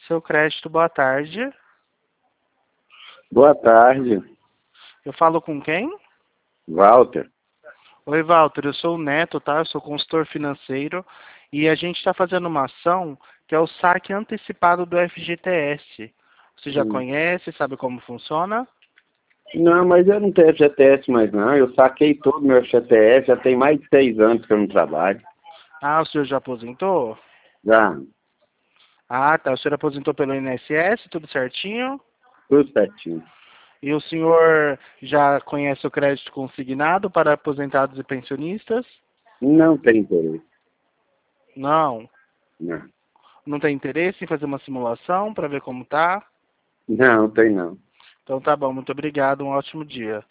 Seu crédito, boa tarde. Boa tarde, Eu falo com quem? Walter. Oi, Walter, eu sou o Neto, tá? Eu sou consultor financeiro e a gente está fazendo uma ação que é o saque antecipado do FGTS. Você já conhece, sabe como funciona? Não, mas eu não tenho FGTS mais não. Eu saquei todo o meu FGTS, já tem mais de 6 anos que eu não trabalho. Ah, o senhor já aposentou? Já, Ah, tá. O senhor aposentou pelo INSS, tudo certinho? tudo certinho. E o senhor já conhece o crédito consignado para aposentados e pensionistas? Não tem interesse. Não. Não, Não tem interesse em fazer uma simulação para ver como tá? não tem não. Então tá bom, muito obrigado, um ótimo dia.